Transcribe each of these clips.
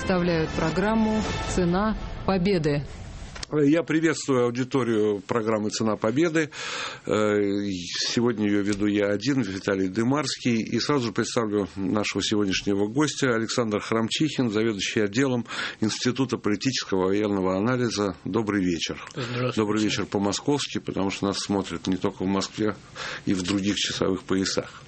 представляют программу «Цена победы». Я приветствую аудиторию программы «Цена победы». Сегодня ее веду я один, Виталий Дымарский. И сразу же представлю нашего сегодняшнего гостя Александр Храмчихин, заведующий отделом Института политического и военного анализа. Добрый вечер. Добрый вечер по-московски, потому что нас смотрят не только в Москве и в других часовых поясах.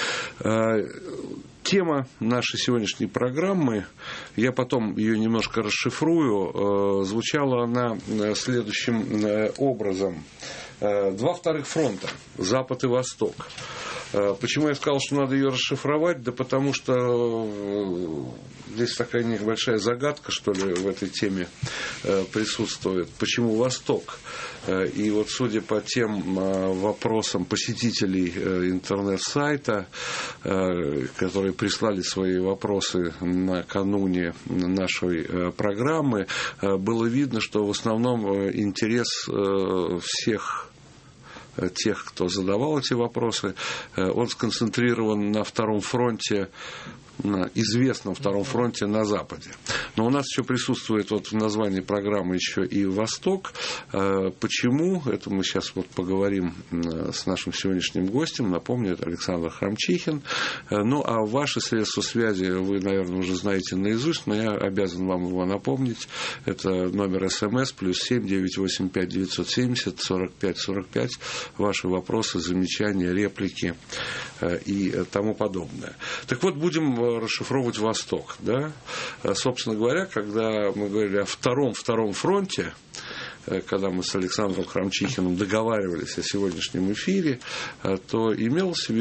Тема нашей сегодняшней программы, я потом ее немножко расшифрую, звучала она следующим образом. Два вторых фронта, Запад и Восток. Почему я сказал, что надо ее расшифровать? Да потому что здесь такая небольшая загадка, что ли, в этой теме присутствует. Почему Восток? И вот судя по тем вопросам посетителей интернет-сайта, которые прислали свои вопросы накануне нашей программы, было видно, что в основном интерес всех тех, кто задавал эти вопросы, он сконцентрирован на втором фронте, на известном втором фронте на Западе. Но у нас еще присутствует вот в названии программы еще и Восток. Почему? Это мы сейчас вот поговорим с нашим сегодняшним гостем. Напомню, это Александр Храмчихин. Ну, а ваши средства связи вы, наверное, уже знаете наизусть, но я обязан вам его напомнить. Это номер СМС +7 985 970 45 45. Ваши вопросы, замечания, реплики и тому подобное. Так вот, будем расшифровывать Восток. Да? Собственно говоря, когда мы говорили о втором фронте, когда мы с Александром Храмчихиным договаривались о сегодняшнем эфире, то имелся в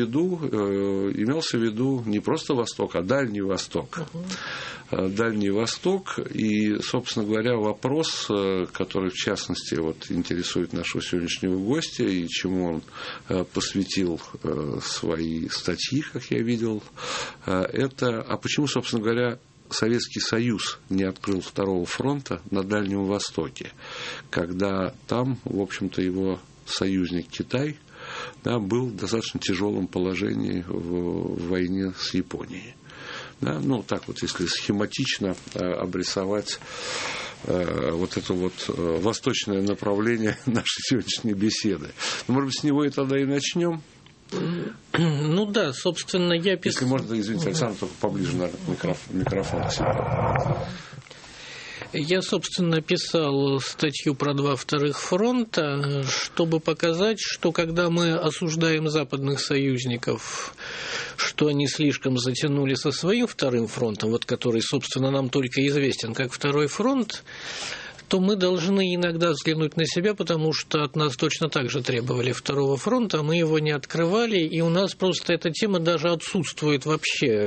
виду не просто Восток, а Дальний Восток. Дальний Восток. И, собственно говоря, вопрос, который, в частности, вот, интересует нашего сегодняшнего гостя и чему он посвятил свои статьи, как я видел, это, а почему, собственно говоря, Советский Союз не открыл второго фронта на Дальнем Востоке, когда там, в общем-то, его союзник Китай, да, был в достаточно тяжелом положении в войне с Японией. Да, ну, так вот, если схематично обрисовать вот это вот восточное направление нашей сегодняшней беседы. Ну, может быть, с него и тогда и начнем? Ну да, собственно, я писал... Если можно, извините, Александр, только поближе на микрофон к себе. Я, собственно, писал статью про два вторых фронта, чтобы показать, что когда мы осуждаем западных союзников, что они слишком затянули со своим вторым фронтом, вот который, собственно, нам только известен как второй фронт, то мы должны иногда взглянуть на себя, потому что от нас точно так же требовали второго фронта, а мы его не открывали, и у нас просто эта тема даже отсутствует вообще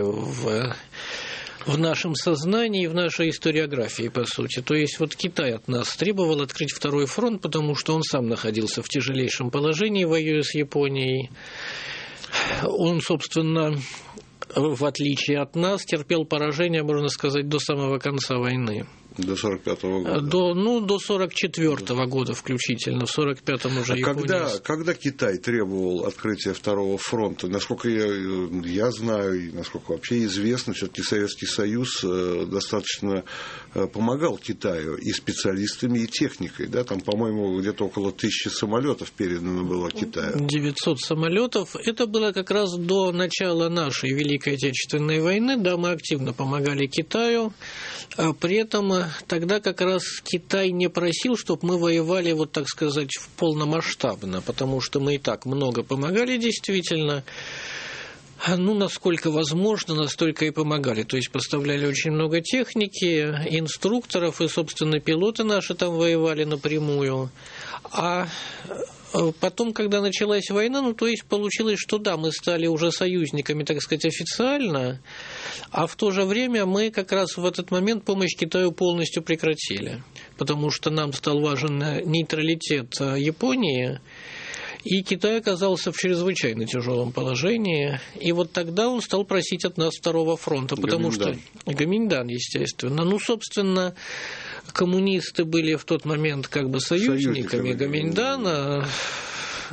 в нашем сознании, в нашей историографии, по сути. То есть вот Китай от нас требовал открыть второй фронт, потому что он сам находился в тяжелейшем положении, воюя с Японией. Он, собственно, в отличие от нас, терпел поражение, можно сказать, до самого конца войны. До 45-го года? До 44-го года включительно. В 45-м уже Япония... Когда Китай требовал открытия второго фронта, насколько я знаю, и насколько вообще известно, все-таки Советский Союз достаточно помогал Китаю и специалистами, и техникой. Да? Там, по-моему, где-то около 1000 самолетов передано было Китаю. 900 самолетов. Это было как раз до начала нашей Великой Отечественной войны. Да, мы активно помогали Китаю. При этом тогда как раз Китай не просил, чтобы мы воевали, вот так сказать, полномасштабно, потому что мы и так много помогали действительно. Ну, насколько возможно, настолько и помогали. То есть поставляли очень много техники, инструкторов, и, собственно, пилоты наши там воевали напрямую. А потом, когда началась война, ну, то есть получилось, что да, мы стали уже союзниками, так сказать, официально, а в то же время мы как раз в этот момент помощь Китаю полностью прекратили, потому что нам стал важен нейтралитет Японии, и Китай оказался в чрезвычайно тяжелом положении, и вот тогда он стал просить от нас второго фронта, потому что... Гоминьдан, естественно. Ну, собственно, коммунисты были в тот момент как бы союзниками Гоминьдана.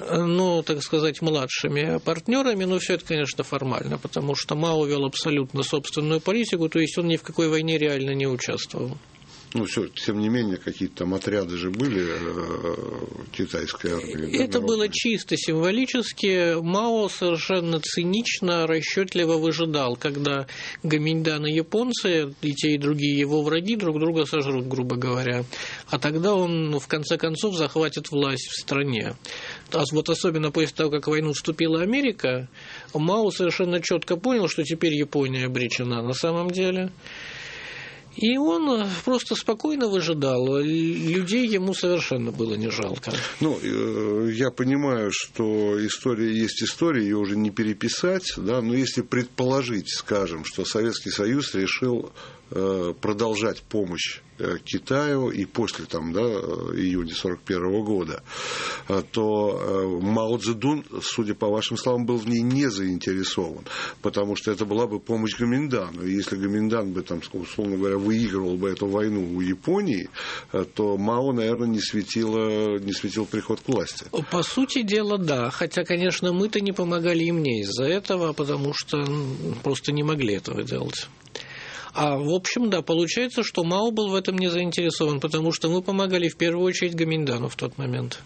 ну, так сказать, младшими партнерами, но все это, конечно, формально, потому что Мао вел абсолютно собственную политику, то есть он ни в какой войне реально не участвовал. Ну, все, тем не менее, какие-то там отряды же были китайской армии. Это было чисто символически. Мао совершенно цинично, расчетливо выжидал, когда гоминьдан и японцы, и те, и другие его враги, друг друга сожрут, грубо говоря. А тогда он, в конце концов, захватит власть в стране. А вот особенно после того, как в войну вступила Америка, Мао совершенно четко понял, что теперь Япония обречена на самом деле. И он просто спокойно выжидал. Людей ему совершенно было не жалко. Ну, я понимаю, что история есть история, ее уже не переписать, да, но если предположить, скажем, что Советский Союз решил продолжать помощь Китаю и после там, да, июня 1941 года, то Мао Цзэдун, судя по вашим словам, был в ней не заинтересован, потому что это была бы помощь Гоминьдану. И если Гоминьдан бы, там, условно говоря, выигрывал бы эту войну у Японии, то Мао, наверное, не светил приход к власти. По сути дела, да. Хотя, конечно, мы-то не помогали им не из-за этого, потому что просто не могли этого делать. А в общем, да, получается, что Мао был в этом не заинтересован, потому что мы помогали в первую очередь Гоминьдану в тот момент.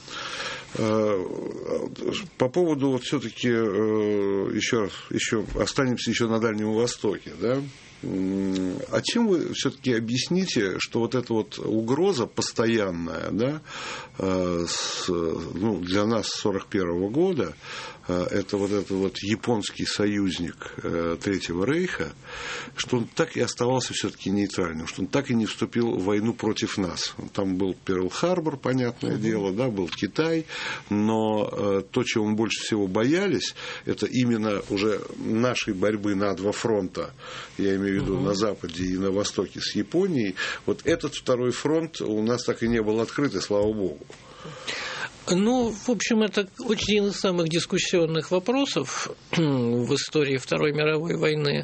По поводу вот все-таки еще останемся еще на Дальнем Востоке, да? А чем вы все-таки объясните, что вот эта вот угроза постоянная, да, для нас с 1941 года, это вот этот вот японский союзник Третьего Рейха, что он так и оставался все-таки нейтральным, что он так и не вступил в войну против нас. Там был Перл-Харбор, понятное дело, да, был Китай, но то, чего мы больше всего боялись, это именно уже нашей борьбы на два фронта, я имею в виду на Западе и на Востоке с Японией. Вот этот второй фронт у нас так и не был открыт, и слава богу. Ну, в общем, это один из самых дискуссионных вопросов в истории Второй мировой войны.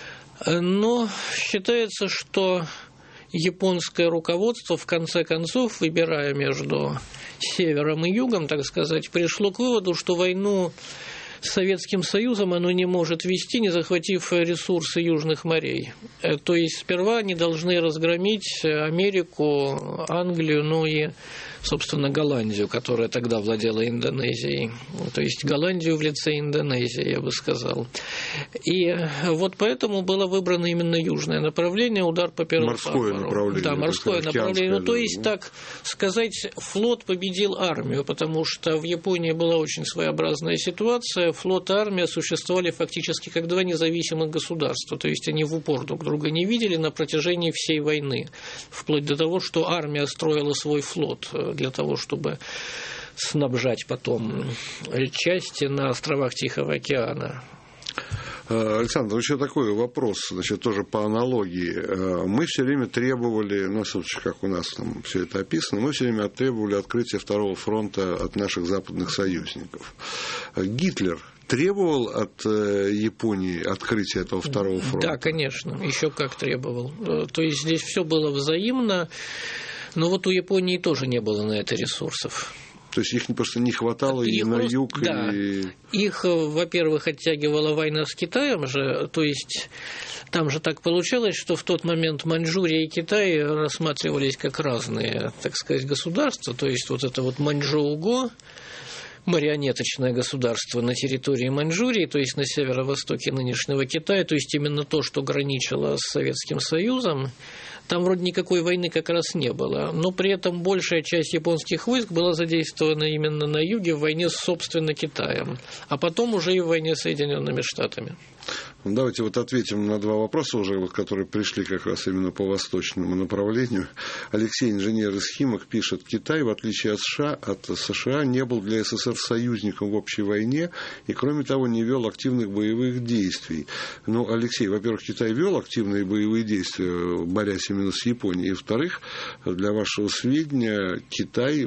Но считается, что японское руководство, в конце концов, выбирая между севером и югом, так сказать, пришло к выводу, что войну с Советским Союзом оно не может вести, не захватив ресурсы южных морей. То есть сперва они должны разгромить Америку, Англию, ну и, собственно, Голландию, которая тогда владела Индонезией. То есть Голландию в лице Индонезии, я бы сказал. И вот поэтому было выбрано именно южное направление, удар по Перл-Харбору. Морское направление. Да, морское направление. Ну, то есть, так сказать, флот победил армию, потому что в Японии была очень своеобразная ситуация. Флот и армия существовали фактически как два независимых государства. То есть они в упор друг друга не видели на протяжении всей войны. Вплоть до того, что армия строила свой флот для того, чтобы снабжать потом части на островах Тихого океана. Александр, еще такой вопрос, значит, тоже по аналогии. Мы все время требовали, ну, собственно, как у нас там все это описано, мы все время требовали открытия второго фронта от наших западных союзников. Гитлер требовал от Японии открытия этого второго фронта? Да, конечно, еще как требовал. То есть здесь все было взаимно, но вот у Японии тоже не было на это ресурсов. То есть их просто не хватало и на юг, да. Их, во-первых, оттягивала война с Китаем же, то есть там же так получалось, что в тот момент Маньчжурия и Китай рассматривались как разные, так сказать, государства, то есть вот это вот Маньчжоу-го, марионеточное государство на территории Маньчжурии, то есть на северо-востоке нынешнего Китая, то есть именно то, что граничило с Советским Союзом. Там вроде никакой войны как раз не было, но при этом большая часть японских войск была задействована именно на юге в войне с, собственно, Китаем, а потом уже и в войне с Соединенными Штатами. Давайте вот ответим на два вопроса уже, которые пришли как раз именно по восточному направлению. Алексей, инженер из Химок, пишет: Китай, в отличие от США, не был для СССР союзником в общей войне и, кроме того, не вел активных боевых действий. Ну, Алексей, во-первых, Китай вел активные боевые действия, борясь именно с Японией. И, во-вторых, для вашего сведения, Китай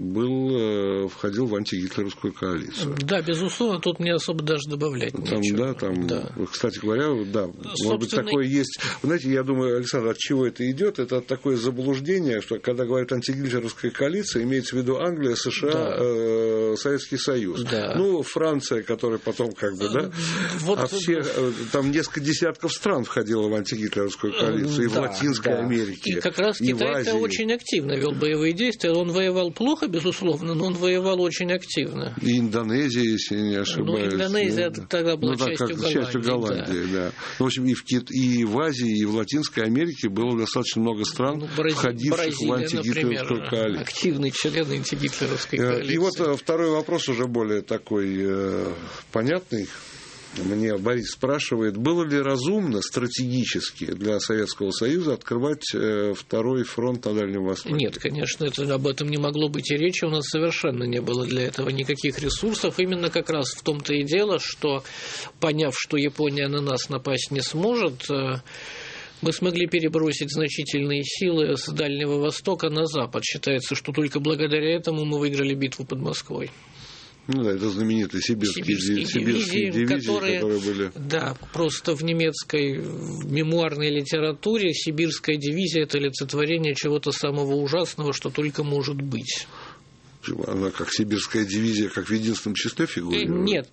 входил в антигитлеровскую коалицию. Да, безусловно, тут не особо даже добавлять нечего. Да. Кстати говоря, говоря, да, может быть, такое есть. Вы знаете, я думаю, Александр, от чего это идет? Это от такое заблуждение, что когда говорят антигитлеровская коалиция, имеется в виду Англия, США, Советский Союз. Да. Ну, Франция, которая потом как бы, да, а все, там несколько десятков стран входило в антигитлеровскую коалицию, и в Латинской Америке. И как раз Китай-то очень активно вел боевые действия. Он воевал плохо, безусловно, но он воевал очень активно. И Индонезия, если не ошибаюсь. Ну, Индонезия тогда была частью Голландии. Да. В общем, и в Азии, и в Латинской Америке было достаточно много стран, входивших в антигитлеровскую коалицию. Активный член антигитлеровской коалиции. И вот второй вопрос уже более такой понятный. Мне Борис спрашивает, было ли разумно стратегически для Советского Союза открывать второй фронт на Дальнем Востоке? Нет, конечно, об этом не могло быть и речи. У нас совершенно не было для этого никаких ресурсов. Именно как раз в том-то и дело, что, поняв, что Япония на нас напасть не сможет, мы смогли перебросить значительные силы с Дальнего Востока на Запад. Считается, что только благодаря этому мы выиграли битву под Москвой. Ну да, это знаменитые сибирские дивизии, которые были. Да, просто в немецкой мемуарной литературе сибирская дивизия – это олицетворение чего-то самого ужасного, что только может быть. Она как сибирская дивизия, как в единственном числе фигурирует? Нет,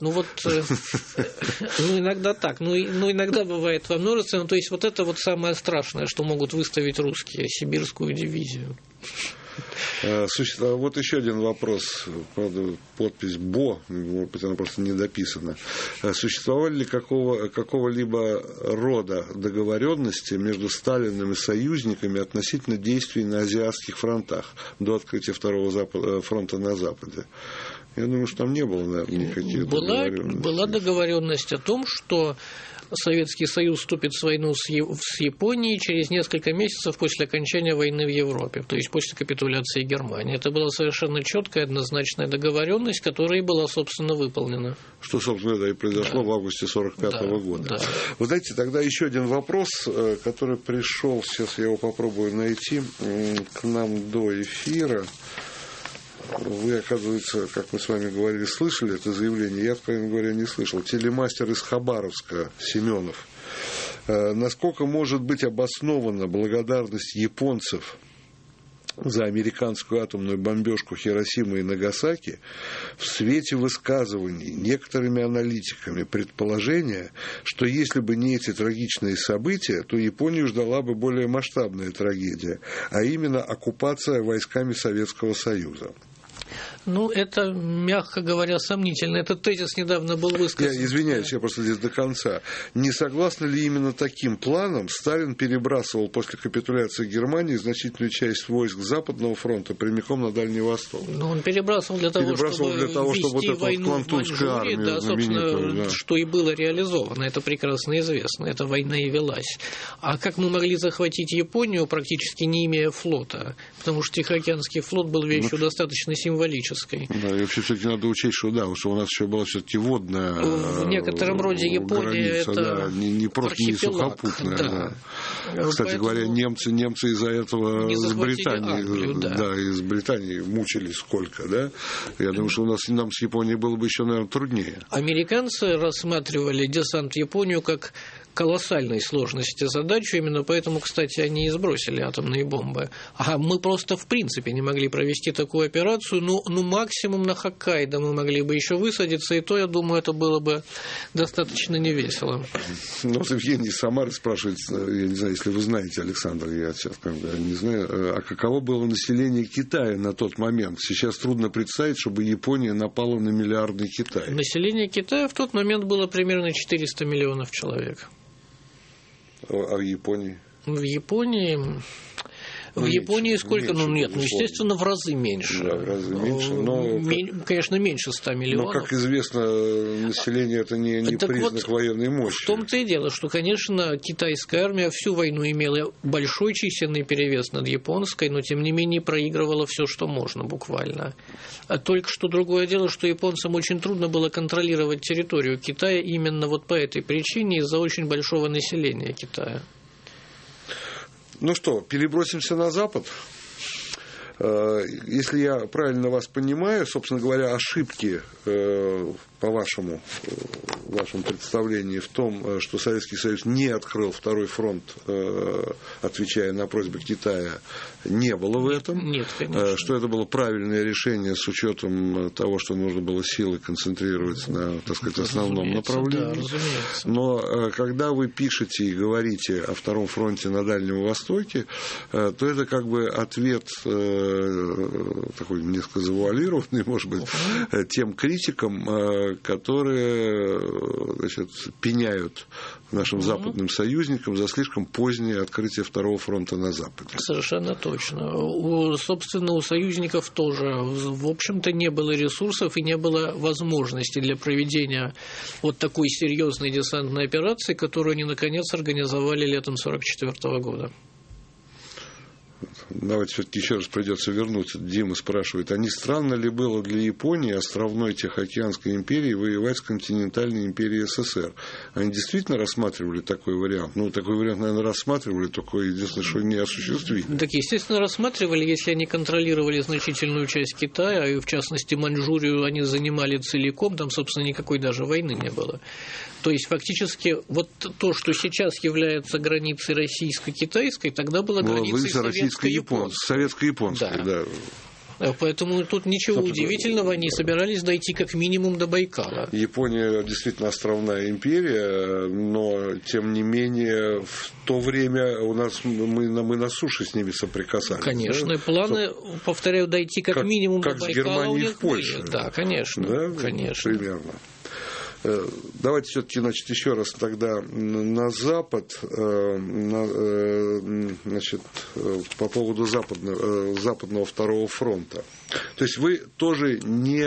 иногда так, иногда бывает во множестве, то есть вот это вот самое страшное, что могут выставить русские, сибирскую дивизию. Вот еще один вопрос, правда, подпись БО, может быть, она просто не дописана. Существовали ли какого-либо рода договоренности между Сталиным и союзниками относительно действий на азиатских фронтах до открытия второго фронта на Западе? Я думаю, что там не было, наверное, никаких договоренностей. Была договоренность о том, что Советский Союз вступит в войну с Японией через несколько месяцев после окончания войны в Европе, то есть после капитуляции Германии. Это была совершенно четкая, однозначная договоренность, которая и была, собственно, выполнена. Что, собственно, и произошло в августе 1945 года. Да. Вы знаете, тогда еще один вопрос, который пришел, сейчас я его попробую найти, к нам до эфира. Вы, оказывается, как мы с вами говорили, слышали это заявление? Я, откровенно говоря, не слышал. Телемастер из Хабаровска, Семенов. Насколько может быть обоснована благодарность японцев за американскую атомную бомбежку Хиросимы и Нагасаки в свете высказываний некоторыми аналитиками предположения, что если бы не эти трагичные события, то Японию ждала бы более масштабная трагедия, а именно оккупация войсками Советского Союза? Это, мягко говоря, сомнительно. Этот тезис недавно был высказан. Я извиняюсь, я просто здесь до конца. Не согласны ли именно таким планом Сталин перебрасывал после капитуляции Германии значительную часть войск Западного фронта прямиком на Дальний Восток? Он перебрасывал для того, чтобы вести войну в Маньчжурии, да, собственно, что и было реализовано. Это прекрасно известно. Эта война и велась. А как мы могли захватить Японию, практически не имея флота? Потому что Тихоокеанский флот был вещью достаточно символической. Да, и вообще все-таки надо учесть, что у нас еще была все-таки водная в некотором роде Япония граница, это не просто не сухопутная. Да. Кстати говоря, немцы из-за этого из Британии, из Британии мучились сколько, да? Я думаю, что нам с Японией было бы еще, наверное, труднее. Американцы рассматривали десант в Японию как колоссальной сложности задачу, именно поэтому, кстати, они и сбросили атомные бомбы. А мы просто в принципе не могли провести такую операцию, максимум на Хоккайдо мы могли бы еще высадиться, и то, я думаю, это было бы достаточно невесело. Евгений Самары спрашивает, я не знаю, если вы знаете, Александр, я сейчас не знаю, а каково было население Китая на тот момент? Сейчас трудно представить, чтобы Япония напала на миллиардный Китай. Население Китая в тот момент было примерно 400 миллионов человек. А в Японии? В Японии сколько? Естественно, в разы меньше. Да, в разы меньше. Конечно, меньше 100 миллионов. Но, как известно, население это не признак военной мощи. В том-то и дело, что, конечно, китайская армия всю войну имела большой численный перевес над японской, но, тем не менее, проигрывала все, что можно, буквально. А только что другое дело, что японцам очень трудно было контролировать территорию Китая именно вот по этой причине, из-за очень большого населения Китая. Ну что, перебросимся на Запад. Если я правильно вас понимаю, собственно говоря, ошибки по вашему представлению, в том, что Советский Союз не открыл второй фронт, отвечая на просьбы Китая, не было в этом. Нет, конечно. Что это было правильное решение с учетом того, что нужно было силы концентрировать на, так сказать, основном направлении. Да, разумеется. Но когда вы пишете и говорите о втором фронте на Дальнем Востоке, то это как бы ответ такой несколько завуалированный, может быть, тем критикам, которые, значит, пеняют нашим западным союзникам за слишком позднее открытие второго фронта на Западе. Совершенно точно. Собственно, у союзников тоже, в общем-то, не было ресурсов и не было возможности для проведения вот такой серьезной десантной операции, которую они, наконец, организовали летом 1944 года. Давайте все-таки еще раз придется вернуться. Дима спрашивает, а не странно ли было для Японии, островной Тихоокеанской империи, воевать с континентальной империей СССР? Они действительно рассматривали такой вариант? Ну, такой вариант, наверное, рассматривали, только единственное, что не осуществили. Так, естественно, рассматривали, если они контролировали значительную часть Китая, и в частности Маньчжурию они занимали целиком, там, собственно, никакой даже войны не было. То есть, фактически, вот то, что сейчас является границей российско-китайской, тогда была границей советско-японской, да. Поэтому тут ничего удивительного, они собирались дойти как минимум до Байкала. Япония действительно островная империя, но тем не менее в то время у нас мы на суше с ними соприкасались. Конечно, да? и планы, повторяю, дойти как минимум как до Байкала. Как с Германией в Польше. Да, конечно, да? конечно. Примерно. Давайте все-таки, значит, еще раз тогда на Запад, значит, по поводу западного второго фронта. То есть вы тоже не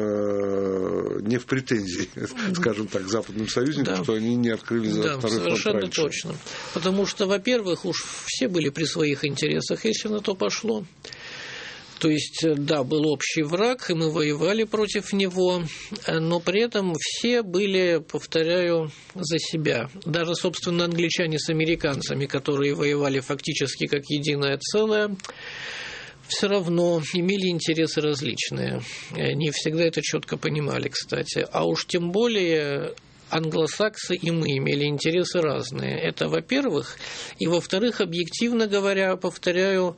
в претензии, скажем так, западным союзникам, что они не открыли второй фронт раньше. Да, совершенно точно. Потому что, во-первых, уж все были при своих интересах, если на то пошло. То есть, да, был общий враг, и мы воевали против него, но при этом все были, повторяю, за себя. Даже, собственно, англичане с американцами, которые воевали фактически как единое целое, все равно имели интересы различные. Они всегда это четко понимали, кстати. А уж тем более англосаксы и мы имели интересы разные. Это, во-первых. И, во-вторых, объективно говоря, повторяю,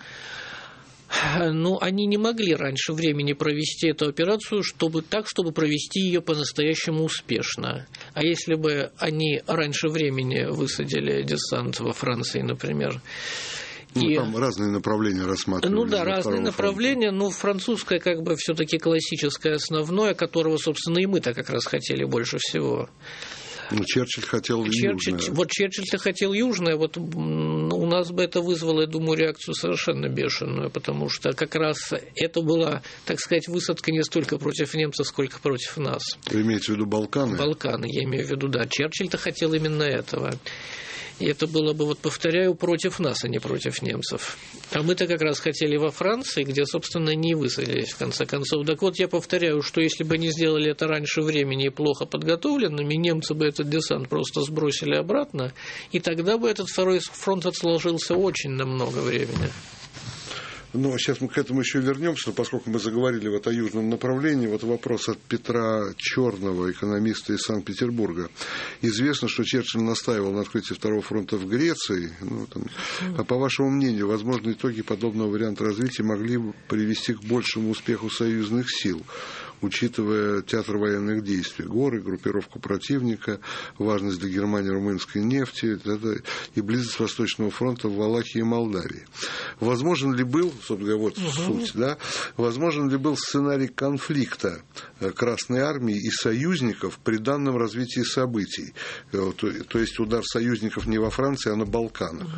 они не могли раньше времени провести эту операцию, чтобы провести ее по-настоящему успешно. А если бы они раньше времени высадили десант во Франции, например, там разные направления рассматривались. Разные направления, но французское все-таки классическое основное, которого, собственно, и мы-то как раз хотели больше всего. Черчилль хотел южное. Вот Черчилль-то хотел южное, вот у нас бы это вызвало, я думаю, реакцию совершенно бешеную, потому что как раз это была, так сказать, высадка не столько против немцев, сколько против нас. Вы имеете в виду Балканы? Балканы, я имею в виду, да. Черчилль-то хотел именно этого. И это было бы, повторяю, против нас, а не против немцев. А мы-то как раз хотели во Франции, где, собственно, не высадились, в конце концов. Так вот, я повторяю, что если бы они сделали это раньше времени и плохо подготовленными, немцы бы этот десант просто сбросили обратно, и тогда бы этот второй фронт отложился очень на много времени. Но сейчас мы к этому еще вернемся, но поскольку мы заговорили о южном направлении, вопрос от Петра Черного, экономиста из Санкт-Петербурга. Известно, что Черчилль настаивал на открытии второго фронта в Греции. А по вашему мнению, возможно, итоги подобного варианта развития могли бы привести к большему успеху союзных сил, учитывая театр военных действий, горы, группировку противника, важность для Германии румынской нефти и близость Восточного фронта в Валахии и Молдавии. Возможен ли был, собственно, суть, возможен ли был сценарий конфликта Красной Армии и союзников при данном развитии событий? То есть удар союзников не во Франции, а на Балканах?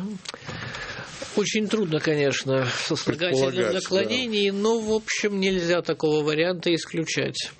Очень трудно, конечно, сослагательных наклонений, но, в общем, нельзя такого варианта исключать.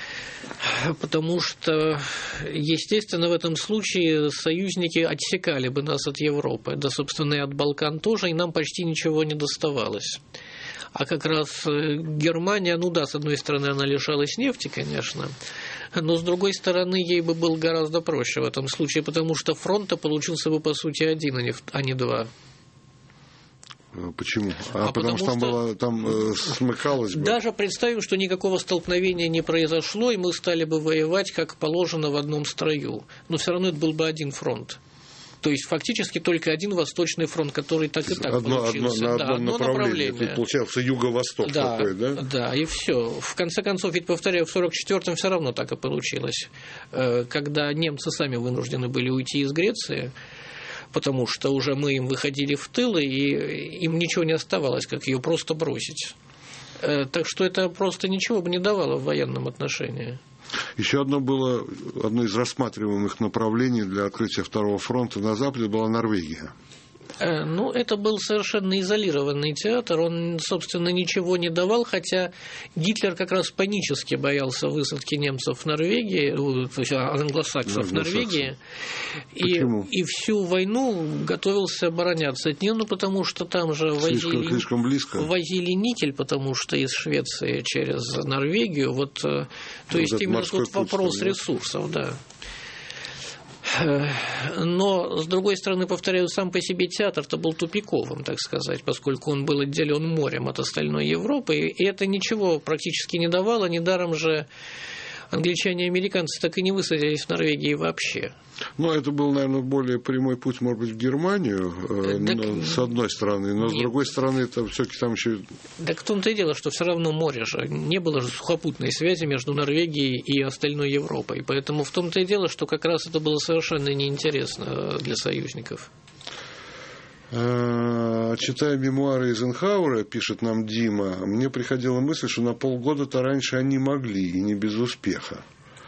Потому что, естественно, в этом случае союзники отсекали бы нас от Европы, да, собственно, и от Балкан тоже, и нам почти ничего не доставалось. А как раз Германия, с одной стороны, она лишалась нефти, конечно, но с другой стороны, ей бы было гораздо проще в этом случае, потому что фронт получился бы, по сути, один, а не два. Почему? Потому что там смыкалось бы. Даже представим, что никакого столкновения не произошло, и мы стали бы воевать, как положено, в одном строю. Но все равно это был бы один фронт. То есть фактически только один Восточный фронт, который так и так получился. Одно направление. Тут получался юго-восток такой, да? Да, и все. В конце концов, ведь, повторяю, в 1944-м все равно так и получилось. Когда немцы сами вынуждены были уйти из Греции, потому что уже мы им выходили в тыл, и им ничего не оставалось, как ее просто бросить. Так что это просто ничего бы не давало в военном отношении. Еще одно из рассматриваемых направлений для открытия Второго фронта на Западе была Норвегия. Ну, это был совершенно изолированный театр, он, собственно, ничего не давал, хотя Гитлер как раз панически боялся высадки немцев в Норвегии, то есть англосаксов в Норвегии, и всю войну готовился обороняться от нее, потому что там же слишком близко. Возили никель, потому что из Швеции через Норвегию, то есть именно тут вопрос ресурсов, да. Но, с другой стороны, повторяю, сам по себе театр-то был тупиковым, так сказать, поскольку он был отделен морем от остальной Европы, и это ничего практически не давало, недаром же англичане и американцы так и не высадились в Норвегии вообще. Ну, это был, наверное, более прямой путь, может быть, в Германию, с одной стороны, но с другой стороны, это все-таки там еще... Так в том-то и дело, что все равно море же, не было же сухопутной связи между Норвегией и остальной Европой, поэтому в том-то и дело, что как раз это было совершенно неинтересно для союзников. Читая мемуары Эйзенхауэра, пишет нам Дима, мне приходила мысль, что на полгода-то раньше они могли, и не без успеха.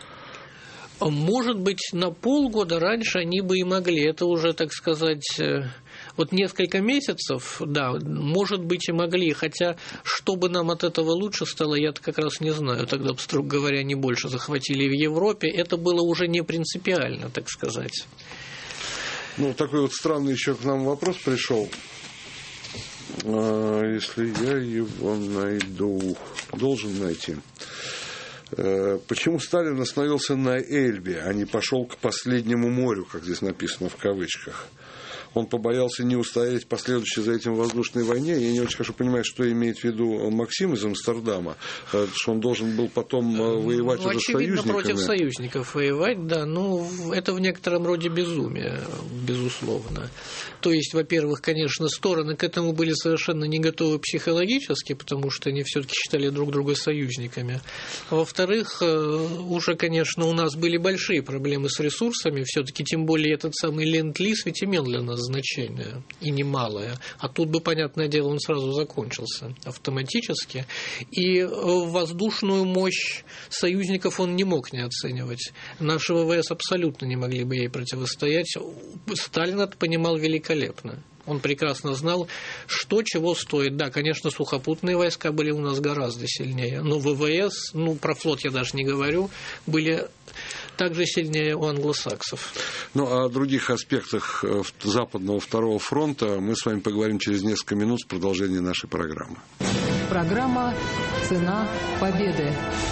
Может быть, на полгода раньше они бы и могли. Это уже, так сказать, несколько месяцев, да, может быть, и могли. Хотя, чтобы нам от этого лучше стало, я-то как раз не знаю. Тогда, строго говоря, они больше захватили в Европе. Это было уже не принципиально, так сказать. Такой странный еще к нам вопрос пришел. Если я его найду, должен найти. Почему Сталин остановился на Эльбе, а не пошел к последнему морю, как здесь написано в кавычках? Он побоялся не устоять последующей за этим воздушной войне. Я не очень хорошо понимаю, что имеет в виду Максим из Амстердама, что он должен был потом воевать уже с союзниками. Очевидно, против союзников воевать, да. Это в некотором роде безумие, безусловно. То есть, во-первых, конечно, стороны к этому были совершенно не готовы психологически, потому что они все-таки считали друг друга союзниками. А во-вторых, уже, конечно, у нас были большие проблемы с ресурсами, все-таки, тем более этот самый ленд-лиз ведь имел для нас значение, и немалое. А тут бы, понятное дело, он сразу закончился автоматически. И воздушную мощь союзников он не мог не оценивать. Наши ВВС абсолютно не могли бы ей противостоять. Сталин это понимал великолепно. Он прекрасно знал, что чего стоит. Да, конечно, сухопутные войска были у нас гораздо сильнее, но ВВС, про флот я даже не говорю, были также сильнее у англосаксов. О других аспектах Западного Второго фронта мы с вами поговорим через несколько минут в продолжении нашей программы. Программа «Цена победы».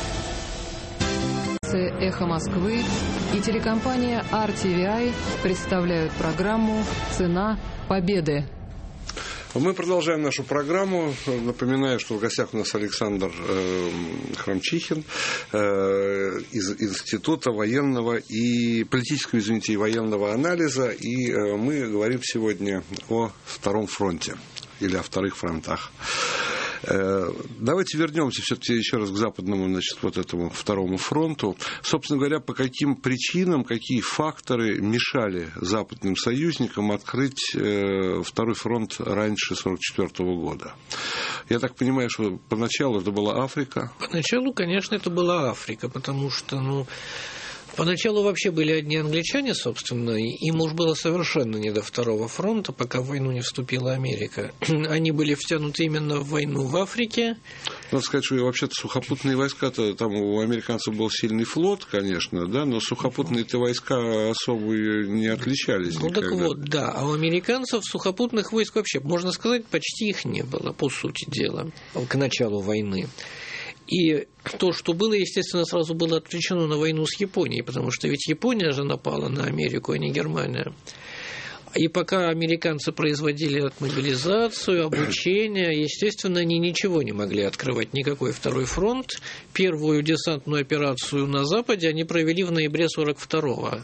«Эхо Москвы» и телекомпания RTVI представляют программу «Цена победы». Мы продолжаем нашу программу. Напоминаю, что в гостях у нас Александр Храмчихин из Института военного и политического, и военного анализа. И мы говорим сегодня о Втором фронте или о вторых фронтах. Давайте вернемся все-таки еще раз к западному, этому Второму фронту. Собственно говоря, по каким причинам, какие факторы мешали западным союзникам открыть Второй фронт раньше 1944 года? Я так понимаю, что поначалу это была Африка? Поначалу, конечно, это была Африка, потому что, поначалу вообще были одни англичане, собственно, им уж было совершенно не до Второго фронта, пока в войну не вступила Америка. Они были втянуты именно в войну в Африке. Надо сказать, что вообще-то сухопутные войска-то, там у американцев был сильный флот, конечно, да, но сухопутные-то войска особо не отличались никогда. Так вот, да, а у американцев сухопутных войск вообще, можно сказать, почти их не было, по сути дела, к началу войны. И то, что было, естественно, сразу было отвлечено на войну с Японией, потому что ведь Япония же напала на Америку, а не Германия. И пока американцы производили мобилизацию, обучение, естественно, они ничего не могли открывать, никакой второй фронт. Первую десантную операцию на Западе они провели в ноябре 1942-го.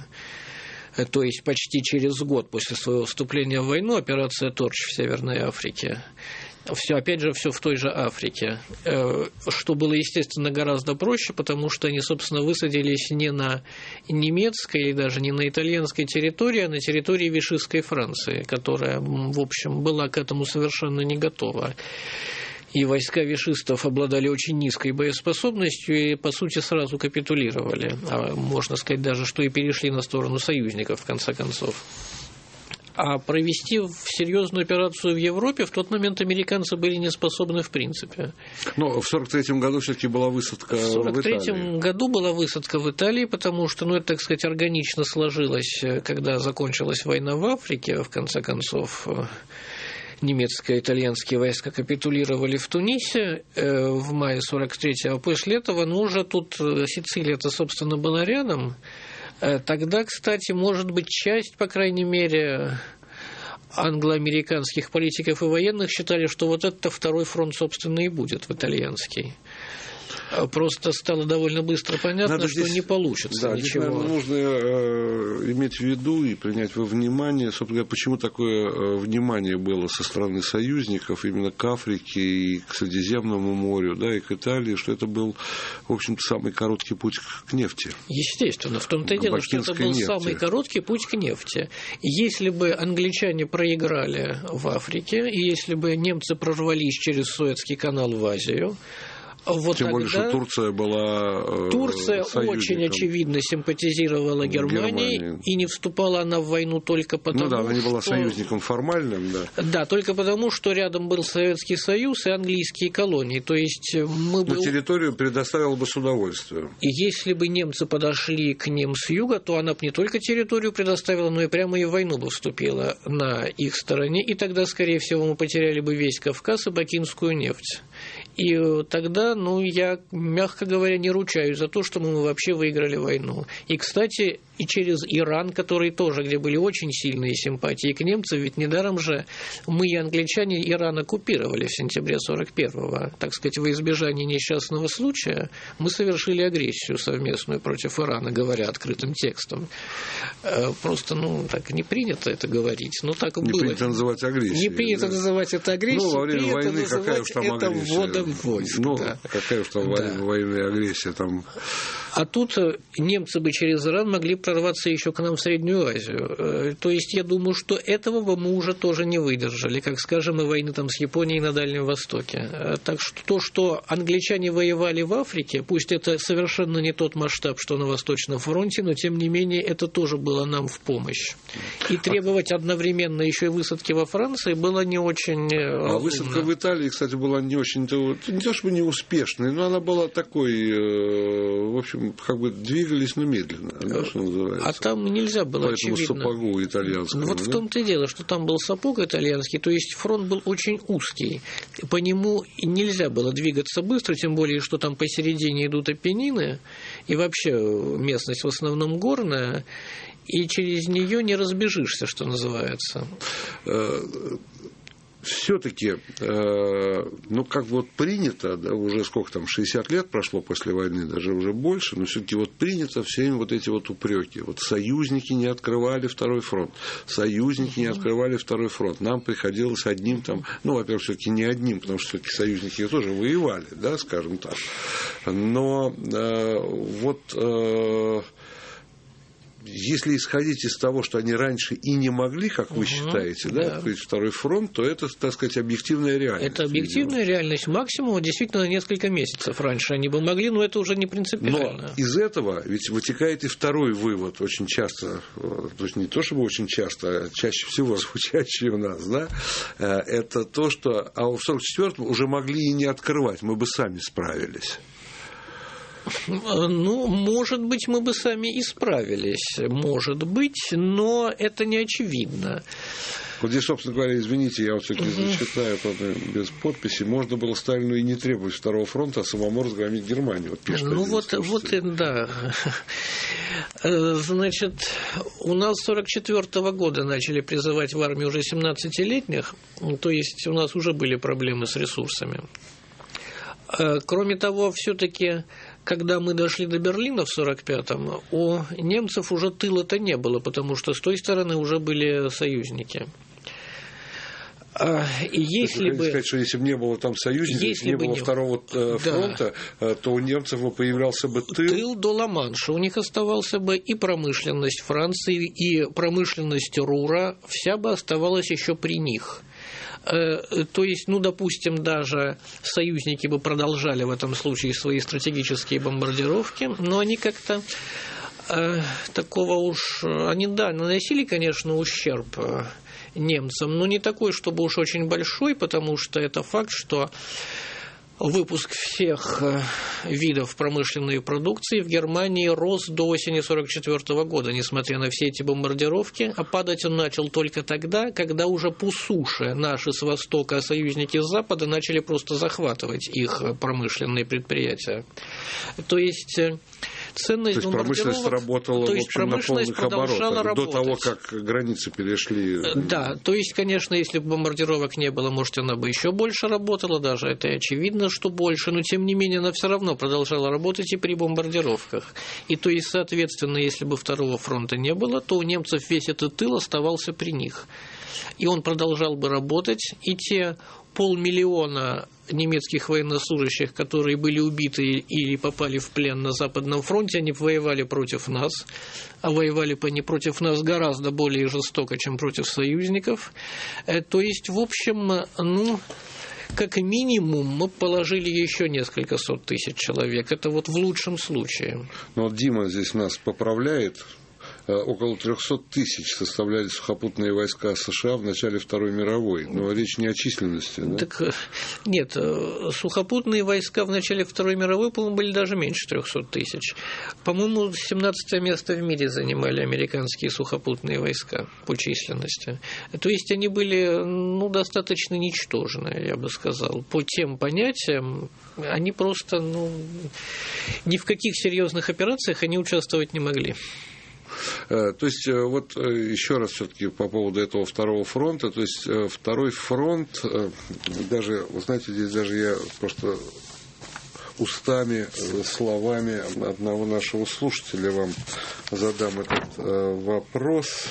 То есть почти через год после своего вступления в войну, операция «Торч» в Северной Африке. Все, опять же, все в той же Африке, что было, естественно, гораздо проще, потому что они, собственно, высадились не на немецкой или даже не на итальянской территории, а на территории Вишистской Франции, которая, в общем, была к этому совершенно не готова. И войска вишистов обладали очень низкой боеспособностью и, по сути, сразу капитулировали. А можно сказать даже, что и перешли на сторону союзников, в конце концов. А провести серьезную операцию в Европе в тот момент американцы были не способны в принципе. Но в 1943 году все-таки была высадка в Италии. В 1943 году была высадка в Италии, потому что, это, так сказать, органично сложилось, когда закончилась война в Африке, в конце концов. Немецко-итальянские войска капитулировали в Тунисе в мае 1943-го, а после этого, уже тут Сицилия-то, собственно, была рядом. Тогда, кстати, может быть, часть, по крайней мере, англо-американских политиков и военных считали, что вот это второй фронт, собственно, и будет, в итальянский. Просто стало довольно быстро понятно, что не получится ничего. Здесь, наверное, нужно иметь в виду и принять во внимание, собственно говоря, почему такое внимание было со стороны союзников именно к Африке и к Средиземному морю, и к Италии, что это был, в общем-то, самый короткий путь к нефти. Естественно, в том-то и дело, что это был самый короткий путь к нефти. Если бы англичане проиграли в Африке, и если бы немцы прорвались через Суэцкий канал в Азию, тем более, что Турция была Турция очень очевидно симпатизировала Германии, и не вступала она в войну только потому, что... она не была союзником формальным, Да, только потому, что рядом был Советский Союз и английские колонии, то есть мы бы... Но территорию предоставила бы с удовольствием. И если бы немцы подошли к ним с юга, то она бы не только территорию предоставила, но и прямо и в войну бы вступила на их стороне, и тогда, скорее всего, мы потеряли бы весь Кавказ и бакинскую нефть. И тогда, я, мягко говоря, не ручаюсь за то, что мы вообще выиграли войну. И, кстати, и через Иран, который тоже, где были очень сильные симпатии к немцам, ведь недаром же мы и англичане Иран оккупировали в сентябре 1941-го. Так сказать, во избежание несчастного случая мы совершили агрессию совместную против Ирана, говоря открытым текстом. Просто, так не принято это говорить, но так и было. Не принято называть агрессией. Не принято называть это агрессией, во время принято войны какая уж там это агрессия. вводом войск. Какая уж там военная агрессия там. А тут немцы бы через Иран могли прорваться еще к нам в Среднюю Азию. То есть я думаю, что этого бы мы уже тоже не выдержали, как, скажем, и войны там с Японией на Дальнем Востоке. Так что то, что англичане воевали в Африке, пусть это совершенно не тот масштаб, что на Восточном фронте, но тем не менее это тоже было нам в помощь. И требовать одновременно еще и высадки во Франции было не очень разумно. А высадка в Италии, кстати, была не очень-то, не то чтобы не успешной, но она была такой, в общем, двигались, но медленно, что называется. А там нельзя было, по этому сапогу итальянскому. Вот в том-то и дело, что там был сапог итальянский, то есть фронт был очень узкий. По нему нельзя было двигаться быстро, тем более, что там посередине идут Апеннины, и вообще местность в основном горная, и через нее не разбежишься, что называется. Все-таки, принято, уже сколько там, 60 лет прошло после войны, даже уже больше, но все-таки принято все время эти упреки. Союзники не открывали второй фронт, союзники не открывали второй фронт. Нам приходилось одним там, во-первых, все-таки не одним, потому что все-таки союзники тоже воевали, скажем так. Но если исходить из того, что они раньше и не могли, как вы считаете, открыть второй фронт, то это, так сказать, объективная реальность. Это объективная реальность. Максимум действительно несколько месяцев раньше они бы могли, но это уже не принципиально. Но из этого ведь вытекает и второй вывод, очень часто, то есть не то чтобы очень часто, а чаще всего звучащий у нас, это то, что в 1944-м уже могли и не открывать, мы бы сами справились. Может быть, мы бы сами и справились, может быть, но это не очевидно. Вот здесь, собственно говоря, извините, я вот все-таки зачитаю без подписи. Можно было Сталину и не требовать второго фронта, а самому разгромить Германию. Вот пишет, ну вот да. Значит, у нас с 1944 года начали призывать в армию уже 17-летних, то есть у нас уже были проблемы с ресурсами. Кроме того, все-таки, когда мы дошли до Берлина в 1945-м, у немцев уже тыла-то не было, потому что с той стороны уже были союзники. И если бы сказать, что если бы не было там союзников, если не было второго фронта, то у немцев бы появлялся бы тыл до Ла-Манша. У них оставался бы и промышленность Франции, и промышленность Рура, вся бы оставалась еще при них. То есть, допустим, даже союзники бы продолжали в этом случае свои стратегические бомбардировки, но они как-то такого уж... Они, да, наносили, конечно, ущерб немцам, но не такой, чтобы уж очень большой, потому что это факт, что выпуск всех видов промышленной продукции в Германии рос до осени 1944 года, несмотря на все эти бомбардировки, а падать он начал только тогда, когда уже по суше наши с востока, а союзники с запада начали просто захватывать их промышленные предприятия. То есть ценность промышленность работала, в общем, на полных оборотах, до того, как границы перешли. Да, то есть, конечно, если бы бомбардировок не было, может, она бы еще больше работала, даже это и очевидно, что больше, но, тем не менее, она все равно продолжала работать и при бомбардировках. И то есть, соответственно, если бы второго фронта не было, то у немцев весь этот тыл оставался при них. И он продолжал бы работать, и те 500 000 немецких военнослужащих, которые были убиты или попали в плен на Западном фронте, они воевали против нас, а воевали они против нас гораздо более жестоко, чем против союзников. То есть, в общем, как минимум мы положили еще несколько сот тысяч человек. Это вот в лучшем случае. Но Дима здесь нас поправляет. Около 300 тысяч составляли сухопутные войска США в начале Второй мировой. Но речь не о численности. Да? Так, нет, сухопутные войска в начале Второй мировой, по-моему, были даже меньше 300 тысяч. По-моему, 17-е место в мире занимали американские сухопутные войска по численности. То есть они были достаточно ничтожны, я бы сказал. По тем понятиям они просто ни в каких серьезных операциях они участвовать не могли. То есть, вот еще раз все-таки по поводу этого второго фронта, то есть второй фронт, даже, вы знаете, здесь даже я просто устами, словами одного нашего слушателя вам задам этот вопрос.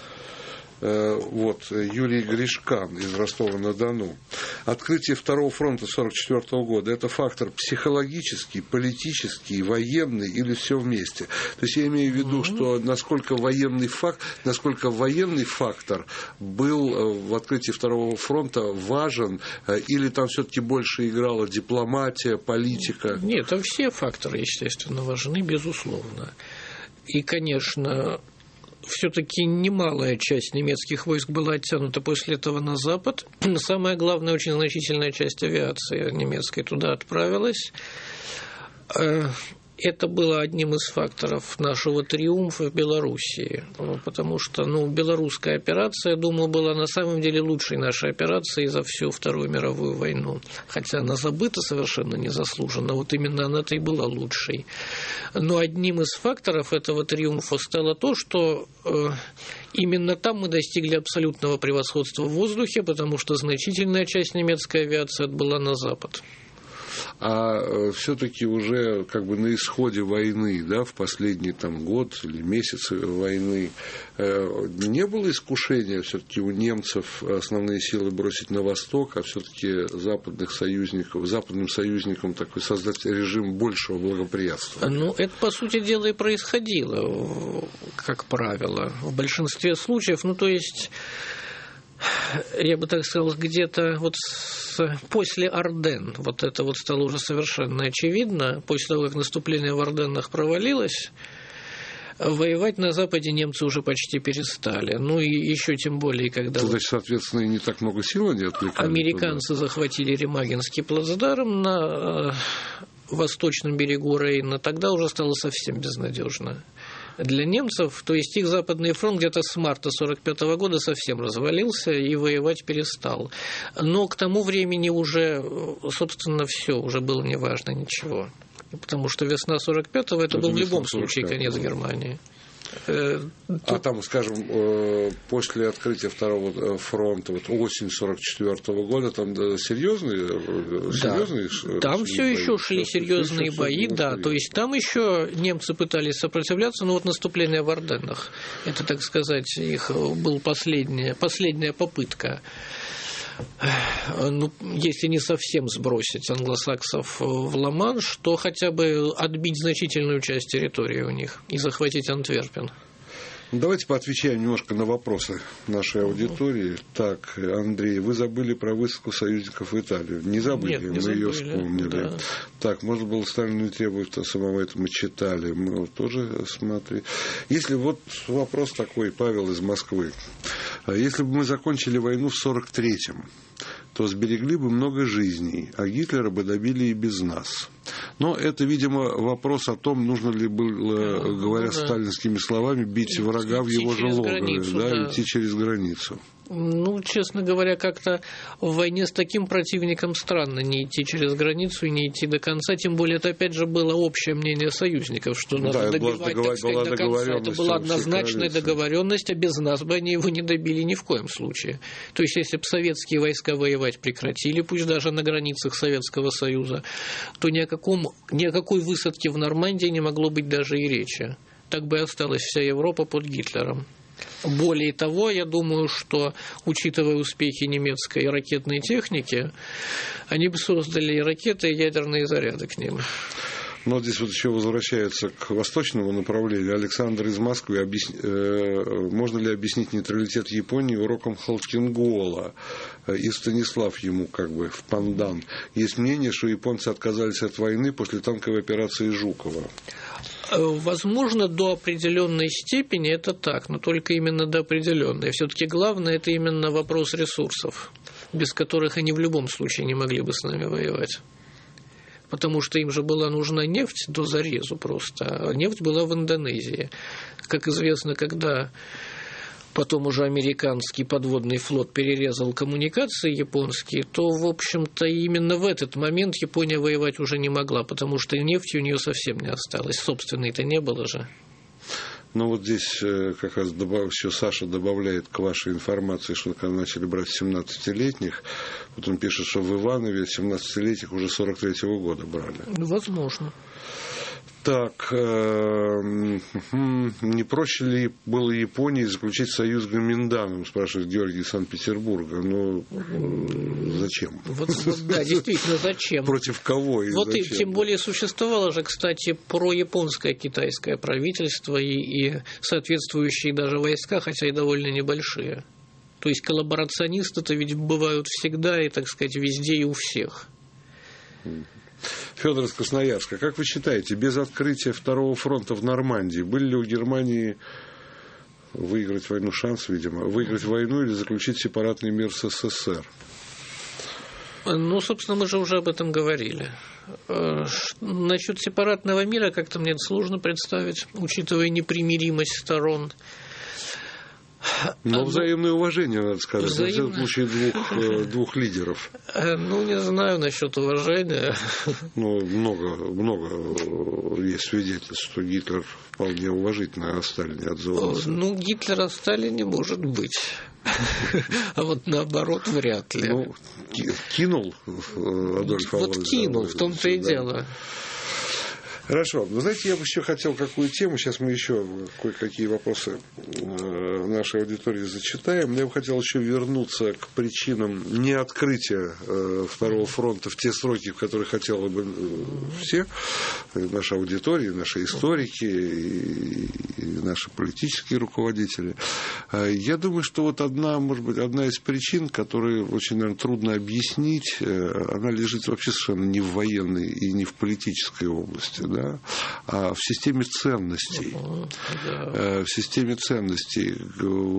Вот, Юрий Гришкан из Ростова-на-Дону. Открытие Второго фронта 1944 года – это фактор психологический, политический, военный или все вместе? То есть я имею в виду, что насколько военный фактор был в открытии Второго фронта важен, или там все-таки больше играла дипломатия, политика? Нет, там все факторы, естественно, важны, безусловно. И, конечно, все-таки немалая часть немецких войск была оттянута после этого на запад. Самая главная, очень значительная часть авиации немецкой туда отправилась. Это было одним из факторов нашего триумфа в Белоруссии, потому что белорусская операция, думаю, была на самом деле лучшей нашей операцией за всю Вторую мировую войну, хотя она забыта совершенно незаслуженно, вот именно она-то и была лучшей. Но одним из факторов этого триумфа стало то, что именно там мы достигли абсолютного превосходства в воздухе, потому что значительная часть немецкой авиации отбыла на запад. А все-таки уже как бы на исходе войны, да, в последний год или месяцы войны, не было искушения все-таки у немцев основные силы бросить на восток, а все-таки западным союзникам такой создать режим большего благоприятствия? Это, по сути дела, и происходило, как правило, в большинстве случаев. То есть, я бы так сказал, где-то после Арденн, вот это вот стало уже совершенно очевидно, после того, как наступление в Арденнах провалилось, воевать на Западе немцы уже почти перестали. И еще тем более, когда... Значит, соответственно, и не так много сил они отвлекали. Американцы захватили Ремагенский плацдарм на восточном берегу Рейна, тогда уже стало совсем безнадежно. для немцев, то есть их Западный фронт где-то с марта 1945 года совсем развалился и воевать перестал. Но к тому времени уже, собственно, все, уже было неважно ничего. Потому что весна 1945-го это был в любом случае конец Германии. А там, скажем, после открытия Второго фронта, вот осень 1944 года, там серьезные там все еще шли серьезные бои, да. То есть там еще немцы пытались сопротивляться, но вот наступление в Арденнах, это, так сказать, их была последняя попытка. Ну, если не совсем сбросить англосаксов в Ла-Манш, то хотя бы отбить значительную часть территории у них и захватить Антверпен. Давайте поотвечаем немножко на вопросы нашей аудитории. Так, Андрей, вы забыли про высадку союзников в Италию. Не забыли, Нет, не мы забыли, ее вспомнили. Да. Так, можно было Сталину требовать самого, это мы читали, мы тоже смотрели. Если вот вопрос такой, Павел из Москвы. Если бы мы закончили войну в 1943-м, то сберегли бы много жизней, а Гитлера бы добили и без нас. Но это, видимо, вопрос о том, нужно ли было, говоря сталинскими словами, бить врага в его же логове, идти через границу. Ну, честно говоря, как-то в войне с таким противником странно не идти через границу и не идти до конца. Тем более, это опять же было общее мнение союзников, что надо добивать, так сказать, до конца. Это была однозначная договоренность, а без нас бы они его не добили ни в коем случае. То есть, если бы советские войска воевать прекратили, пусть даже на границах Советского Союза, то ни о какой высадке в Нормандии не могло быть даже и речи. Так бы и осталась вся Европа под Гитлером. Более того, я думаю, что, учитывая успехи немецкой ракетной техники, они бы создали и ракеты, и ядерные заряды к ним. Но здесь вот еще возвращается к восточному направлению. Александр из Москвы. Можно ли объяснить нейтралитет Японии уроком Халкингола? И Станислав ему как бы в пандан. Есть мнение, что японцы отказались от войны после танковой операции Жукова. Возможно, до определенной степени это так, но только именно до определенной. Все-таки главное – это именно вопрос ресурсов, без которых они в любом случае не могли бы с нами воевать. Потому что им же была нужна нефть до зарезу просто, а нефть была в Индонезии. Как известно, когда потом уже американский подводный флот перерезал коммуникации японские, то, в общем-то, именно в этот момент Япония воевать уже не могла, потому что нефти у нее совсем не осталось. Собственной-то не было же. Ну, вот здесь как раз еще Саша добавляет к вашей информации, что когда начали брать 17-летних, потом пишет, что в Иванове 17-летних уже 43-го года брали. Возможно. Так, не проще ли было Японии заключить союз с Гоминданом, спрашивает Георгий из Санкт-Петербурга. Ну, зачем? Вот, да, действительно, зачем? Против кого и вот зачем? И тем более существовало же, кстати, прояпонское китайское правительство и соответствующие даже войска, хотя и довольно небольшие. То есть коллаборационисты-то ведь бывают всегда и, так сказать, везде и у всех. Федор из Красноярска. Как вы считаете, без открытия Второго фронта в Нормандии были ли у Германии выиграть войну шанс, видимо, выиграть войну или заключить сепаратный мир с СССР? Ну, собственно, мы же уже об этом говорили. Насчет сепаратного мира как-то мне это сложно представить, учитывая непримиримость сторон. Но взаимное уважение, надо сказать, в всяком случае двух лидеров. Ну, не знаю насчет уважения. Ну, много есть свидетельств, что Гитлер вполне уважительно о Сталине отзывался. Ну, Гитлер о Сталине может быть. А вот наоборот, вряд ли. Ну, кинул Адольф Аллович. Вот кинул, в том-то и дело. Хорошо. Вы знаете, я бы еще хотел какую тему, сейчас мы еще кое-какие вопросы нашей аудитории зачитаем. Я бы хотел еще вернуться к причинам неоткрытия Второго фронта в те сроки, в которые хотели бы все, наша аудитория, наши историки и наши политические руководители. Я думаю, что вот одна из причин, которую очень, наверное, трудно объяснить, она лежит вообще совершенно не в военной и не в политической области, да, а в системе ценностей. В системе ценностей.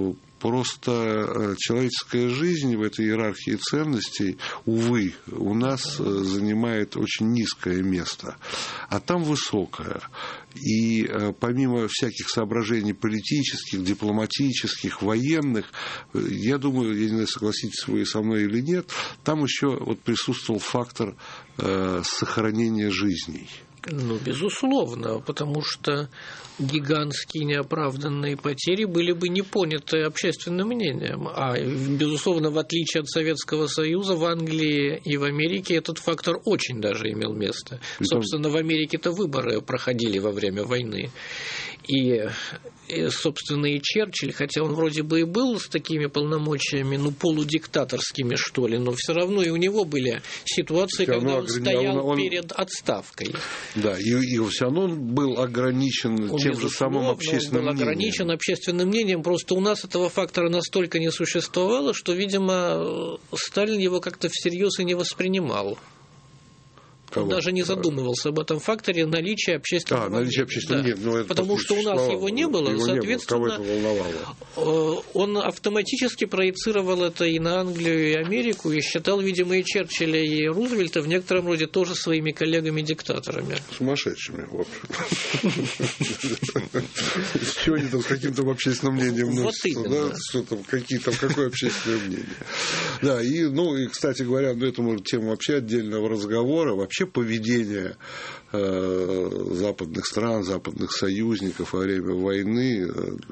Просто человеческая жизнь в этой иерархии ценностей, увы, у нас занимает очень низкое место, а там высокое. И помимо всяких соображений политических, дипломатических, военных, я думаю, я не знаю, согласитесь вы со мной или нет, там еще вот присутствовал фактор сохранения жизней. Ну, безусловно, потому что гигантские неоправданные потери были бы не поняты общественным мнением. А, безусловно, в отличие от Советского Союза, в Англии и в Америке этот фактор очень даже имел место. Собственно, в Америке-то выборы проходили во время войны. И, собственно, и Черчилль, хотя он вроде бы и был с такими полномочиями, ну, полудиктаторскими, что ли, но все равно и у него были ситуации, когда он стоял перед отставкой. Да, и все равно он был ограничен тем же самым общественным мнением. Он был ограничен общественным мнением, просто у нас этого фактора настолько не существовало, что, видимо, Сталин его как-то всерьез и не воспринимал. Он даже не задумывался об этом факторе наличия общественного мнения. Наличие общественного мнения. Да. Потому что у нас его не было, соответственно, он автоматически проецировал это и на Англию, и Америку, и считал, видимо, и Черчилля, и Рузвельта в некотором роде тоже своими коллегами-диктаторами. Сумасшедшими, в общем. Чего они там с каким-то общественным мнением носятся? Что там, какое общественное мнение? Да, и, кстати говоря, это может тема вообще отдельного разговора, вообще поведение западных стран, западных союзников во время войны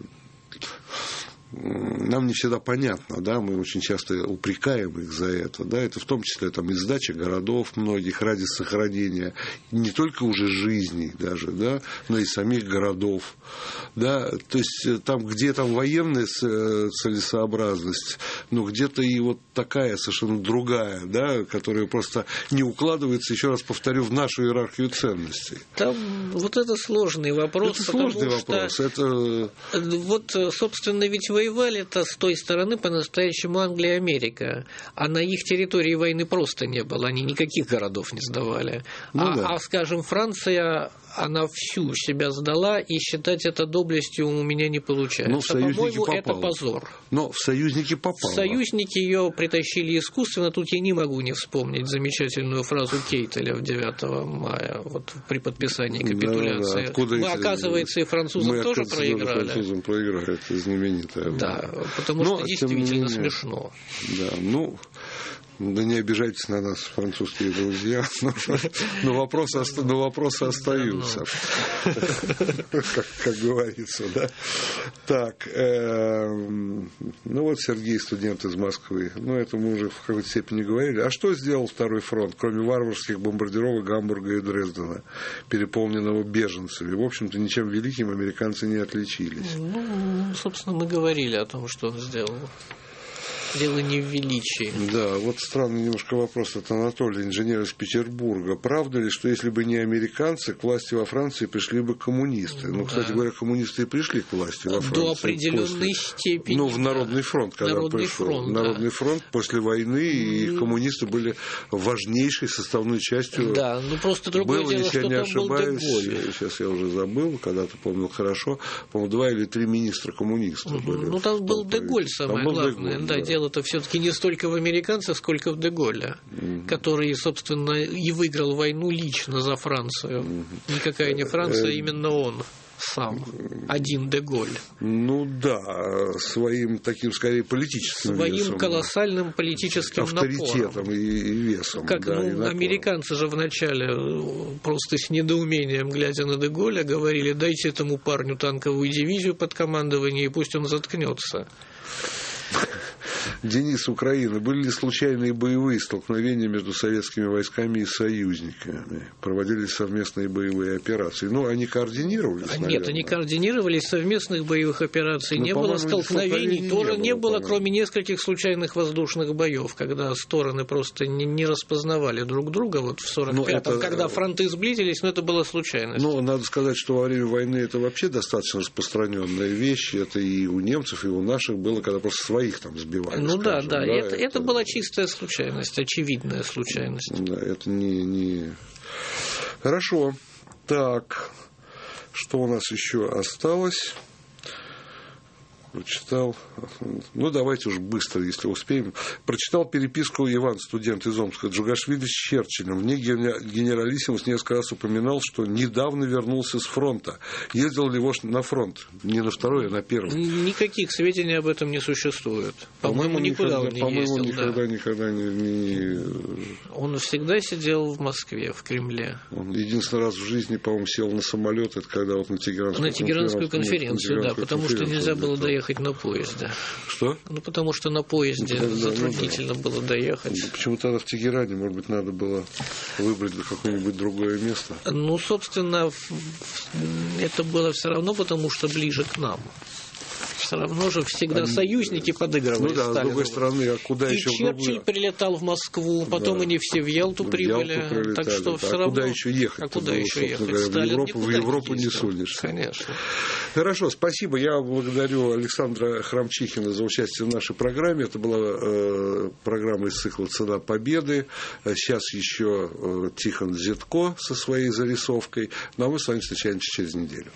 нам не всегда понятно, да, мы очень часто упрекаем их за это, да, это в том числе там и сдача городов многих ради сохранения не только уже жизней даже, да, но и самих городов, да, то есть там, где там военная целесообразность, но где-то и вот такая совершенно другая, да, которая просто не укладывается, еще раз повторю, в нашу иерархию ценностей. Там вот это сложный вопрос. Это сложный вопрос. Это... Вот, собственно, ведь воевали-то с той стороны по-настоящему Англия и Америка, а на их территории войны просто не было, они никаких городов не сдавали. Скажем, Франция, она всю себя сдала, и считать это доблестью у меня не получается. По-моему, это позор. Но в союзники попало. В союзники ее притащили искусственно, тут я не могу не вспомнить замечательную фразу Кейтеля в 9 мая, вот при подписании капитуляции. Да. Оказывается, и французам тоже проиграли. Французам проиграли, это знаменитое. Да, потому что действительно смешно. Да, да не обижайтесь на нас, французские друзья, но вопросы остаются, как говорится, да. Так, вот Сергей, студент из Москвы, это мы уже в какой-то степени говорили. А что сделал Второй фронт, кроме варварских бомбардировок Гамбурга и Дрездена, переполненного беженцами? В общем-то, ничем великим американцы не отличились. Собственно, мы говорили о том, что он сделал. Дело не в величии. Да, вот странный немножко вопрос от Анатолия, инженер из Петербурга. Правда ли, что если бы не американцы, к власти во Франции пришли бы коммунисты? Кстати говоря, коммунисты и пришли к власти во Франции. До определенной степени. В Народный фронт, когда пришел. Народный фронт после войны, и коммунисты были важнейшей составной частью. Да, просто другое дело, что там был де Голль. Сейчас я уже забыл, когда-то помнил хорошо, по-моему, 2 или 3 министра коммунистов были. Там был де Голль, самое главное. Дело-то все-таки не столько в американцах, сколько в де Голле, который, собственно, и выиграл войну лично за Францию. Никакая не Франция, именно он сам, один де Голль. Своим таким, скорее, политическим весом. Своим колоссальным политическим авторитетом напором. И весом. Американцы же вначале просто с недоумением, глядя на де Голля, говорили: дайте этому парню танковую дивизию под командование, и пусть он заткнется. Денис, Украина. Были ли случайные боевые столкновения между советскими войсками и союзниками? Проводились совместные боевые операции? Они координировались, наверное? Нет, они координировались, совместных боевых операций не было, столкновений тоже не было, кроме нескольких случайных воздушных боев, когда стороны просто не распознавали друг друга. Вот в 45-м, когда фронты сблизились, это была случайность. Надо сказать, что во время войны это вообще достаточно распространенная вещь. Это и у немцев, и у наших было, когда просто своих там сбивали. Это была чистая случайность, очевидная случайность. Да, это не... Хорошо. Так, что у нас еще осталось? Прочитал, ну давайте уж быстро, если успеем. Прочитал переписку Иван, студент из Омска, Джугашвили с Черчиллем. Мне генералиссимус несколько раз упоминал, что недавно вернулся с фронта. Ездил ли вождь на фронт? Не на второй, а на первый. Никаких сведений об этом не существует. По-моему, никуда он не ездил. Никогда не... Он всегда сидел в Москве, в Кремле. Он единственный раз в жизни, по-моему, сел на самолет, это когда вот на Тегеранскую конференцию, да, потому что нельзя было доехать на поезде. Что? Ну, потому что на поезде затруднительно было доехать. Почему тогда в Тегеране, может быть, надо было выбрать какое-нибудь другое место? Ну, собственно, это было все равно, потому что ближе к нам. Все равно же всегда союзники подыгрывали. Ну да, Сталину. с другой стороны, а куда и еще? Черчилль прилетал в Москву, потом они все в Ялту прибыли. Так что все равно. Куда еще ехать? А куда еще ехать? В Европу не сунешься. Конечно. Хорошо, спасибо. Я благодарю Александра Храмчихина за участие в нашей программе. Это была программа из цикла «Цена победы». Сейчас еще Тихон Зетко со своей зарисовкой. Ну а мы с вами встречаемся через неделю.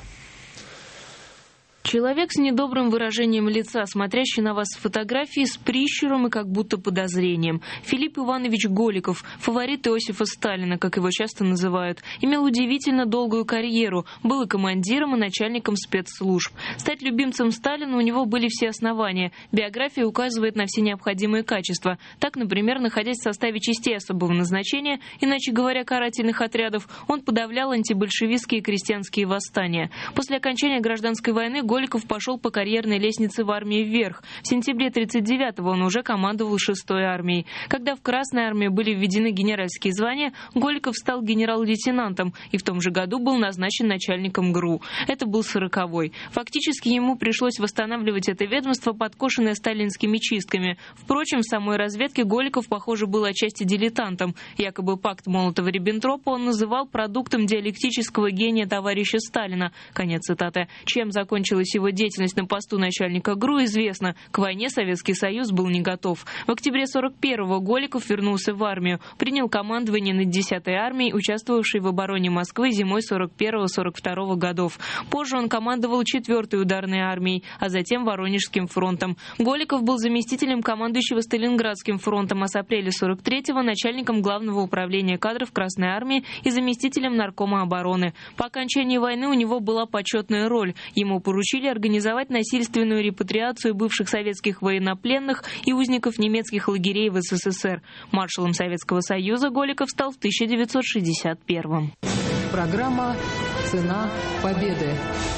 Человек с недобрым выражением лица, смотрящий на вас с фотографии с прищуром и как будто подозрением. Филипп Иванович Голиков, фаворит Иосифа Сталина, как его часто называют, имел удивительно долгую карьеру, был и командиром, и начальником спецслужб. Стать любимцем Сталина у него были все основания. Биография указывает на все необходимые качества. Так, например, находясь в составе частей особого назначения, иначе говоря, карательных отрядов, он подавлял антибольшевистские и крестьянские восстания. После окончания гражданской войны Голиков пошел по карьерной лестнице в армии вверх. В сентябре 1939-го он уже командовал 6-й армией. Когда в Красной армии были введены генеральские звания, Голиков стал генерал-лейтенантом и в том же году был назначен начальником ГРУ. Это был 40-й. Фактически ему пришлось восстанавливать это ведомство, подкошенное сталинскими чистками. Впрочем, в самой разведке Голиков, похоже, был отчасти дилетантом. Якобы пакт Молотова-Риббентропа он называл продуктом диалектического гения товарища Сталина. Конец цитаты. Чем закончилась его деятельность на посту начальника ГРУ, известно. К войне Советский Союз был не готов. В октябре 1941-го Голиков вернулся в армию, принял командование над 10-й армией, участвовавшей в обороне Москвы зимой 1941-1942 годов. Позже он командовал 4-й ударной армией, а затем Воронежским фронтом. Голиков был заместителем командующего Сталинградским фронтом, а с апреля 1943-го начальником Главного управления кадров Красной армии и заместителем наркома обороны. По окончании войны у него была почетная роль. Ему поручили организовать насильственную репатриацию бывших советских военнопленных и узников немецких лагерей в СССР. Маршалом Советского Союза Голиков стал в 1961-м. Программа «Цена победы».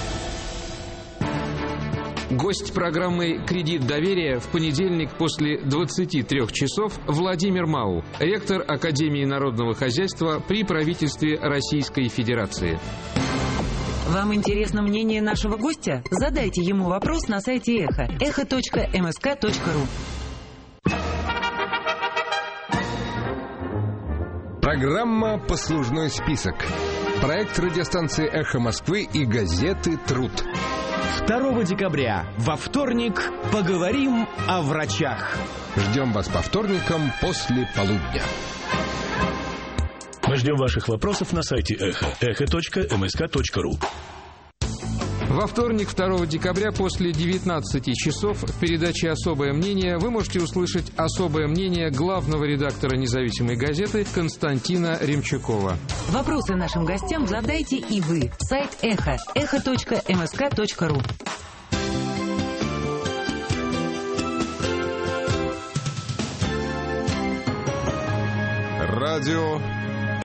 Гость программы «Кредит доверия» в понедельник после 23 часов Владимир Мау, ректор Академии народного хозяйства при правительстве Российской Федерации. Вам интересно мнение нашего гостя? Задайте ему вопрос на сайте Эхо. echo.msk.ru. Программа «Послужной список». Проект радиостанции «Эхо Москвы» и газеты «Труд». 2 декабря, во вторник, поговорим о врачах. Ждем вас по вторникам после полудня. Мы ждем ваших вопросов на сайте Эхо. echo.msk.ru. Во вторник, 2 декабря, после 19 часов в передаче «Особое мнение» вы можете услышать особое мнение главного редактора независимой газеты Константина Ремчукова. Вопросы нашим гостям задайте и вы. Сайт Эхо. echo.msk.ru. Радио